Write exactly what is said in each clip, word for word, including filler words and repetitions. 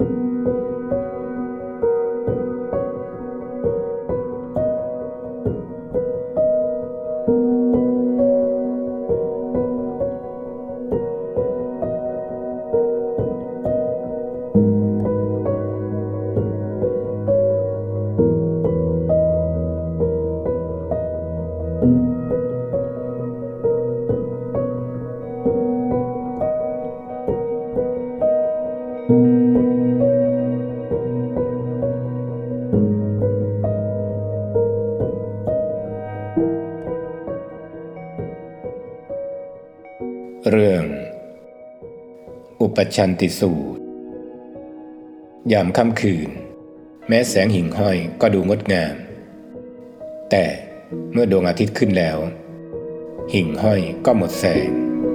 เรื่องอุปชันติสูตรยามค่ำคืนแม้แสงหิ่งห้อยก็ดูงดงามแต่เมื่อดวงอาทิตย์ขึ้นแล้วหิ่งห้อยก็หมดแสง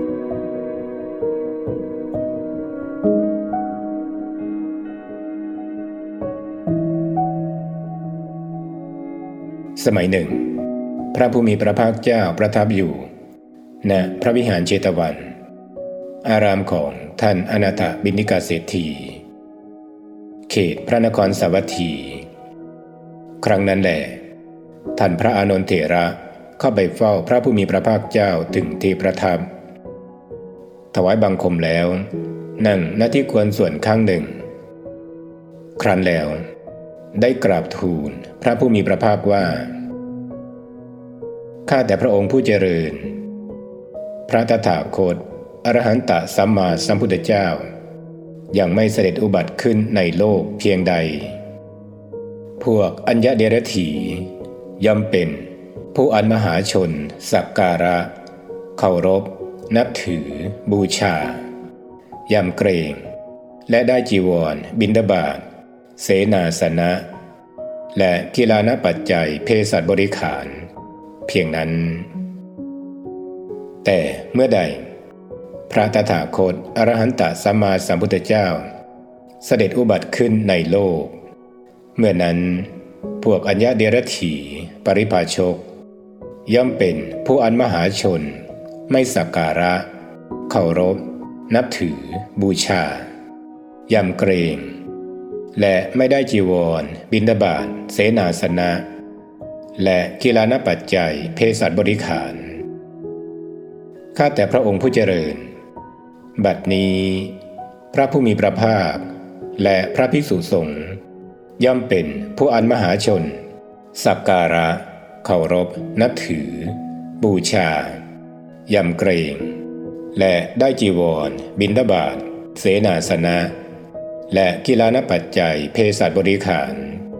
สมัยหนึ่งพระผู้มีพระภาคเจ้าประทับอยู่ณพระวิหารเชตวันอารามของท่านอนาถบิณฑิกเศรษฐีเขตพระนครสาวัตถีครั้งนั้นแหละท่านพระอานนท์เถระเข้าไปเฝ้าพระผู้มีพระภาคเจ้าถึงที่ประทับถวายบังคมแล้วนั่งณที่ควรส่วนข้างหนึ่งครั้นแล้วได้กราบทูลพระผู้มีพระภาคว่าข้าแต่พระองค์ผู้เจริญพระตถาคตอรหันตสัมมาสัมพุทธเจ้ายังไม่เสด็จอุบัติขึ้นในโลกเพียงใดพวกอัญญเดรัจฉีย่อมเป็นผู้อันมหาชนสักการะเคารพนับถือบูชายำเกรงและได้จีวรบิณฑบาตเสนาสนะและกีฬานปัจจัยเภสัชบริขารเพียงนั้นแต่เมื่อใดพระตถาคตอรหันตสัมมาสัมพุทธเจ้าเสด็จอุบัติขึ้นในโลกเมื่อนั้นพวกอัญญเดรัจฉีปริภาชกย่อมเป็นผู้อันมหาชนไม่สักการะเคารพนับถือบูชายำเกรงและไม่ได้จีวรบิณฑบาตเสนาสนะและกีฬานปัจจัยเภสัชบริขารข้าแต่พระองค์ผู้เจริญบัดนี้พระผู้มีพระภาคและพระภิกษุสงฆ์ย่อมเป็นผู้อันมหาชนสักการะเคารพนับถือบูชายำเกรงและได้จีวรบิณฑบาตเสนาสนะและกีฬานปัจจัยเภสัชบริขาร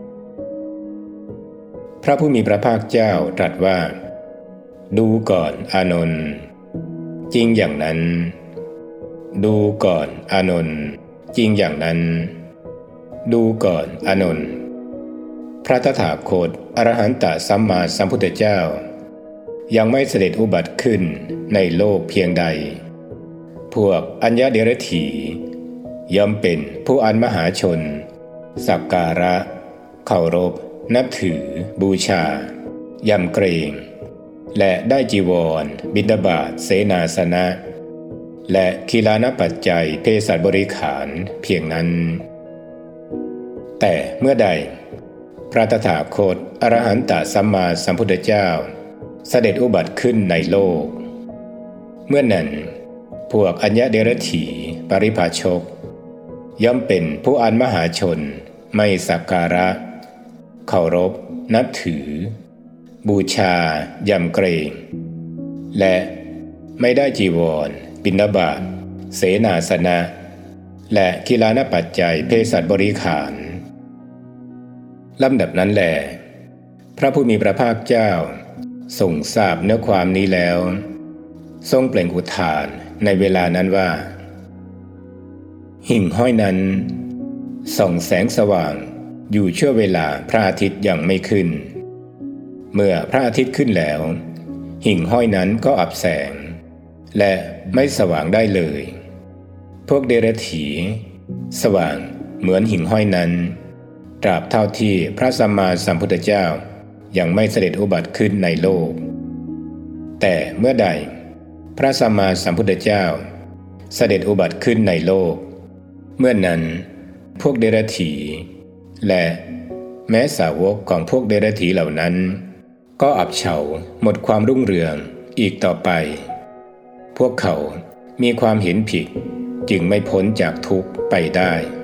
พระผู้มีพระภาคเจ้าตรัสว่าดูก่อนอานนท์จริงอย่างนั้นดูก่อนอานนท์จริงอย่างนั้นดูก่อนอานนท์พระตถาคตอรหันตสัมมาสัมพุทธเจ้ายังไม่เสด็จอุบัติขึ้นในโลกเพียงใดพวกอัญญเดรัจฉีย่อมเป็นผู้อันมหาชนสักการะเคารพนับถือบูชายำเกรงและได้จีวรบิณฑบาตเสนาสนะและกีฬานปัจจัยเภสัชบริขารเพียงนั้นแต่เมื่อใดพระตถาคตอรหันตสัมมาสัมพุทธเจ้าเสด็จอุบัติขึ้นในโลกเมื่อนั้นพวกอัญญเดรัจฉีปริภาชกย่อมเป็นผู้อันมหาชนไม่สักการะเคารพนับถือบูชายำเกรงและไม่ได้จีวรบิณฑบาตเสนาสนะและกีฬานปัจจัยเภสัชบริขารลำดับนั้นแหละพระผู้มีพระภาคเจ้าทรงทราบเนื้อความนี้แล้วทรงเปล่งอุทานในเวลานั้นว่าหิ่งห้อยนั้นส่องแสงสว่างอยู่ชั่วเวลาพระอาทิตย์ยังไม่ขึ้นเมื่อพระอาทิตย์ขึ้นแล้วหิ่งห้อยนั้นก็อับแสงและไม่สว่างได้เลยพวกเดรัจฉีสว่างเหมือนหิ่งห้อยนั้นตราบเท่าที่พระสัมมาสัมพุทธเจ้ายังไม่เสด็จอุบัติขึ้นในโลกแต่เมื่อใดพระสัมมาสัมพุทธเจ้าเสด็จอุบัติขึ้นในโลกเมื่อนั้นพวกเดรัจฉีและแม้สาวกของพวกเดรัจฉีเหล่านั้นก็อับเฉาหมดความรุ่งเรืองอีกต่อไปพวกเขามีความเห็นผิดจึงไม่พ้นจากทุกข์ไปได้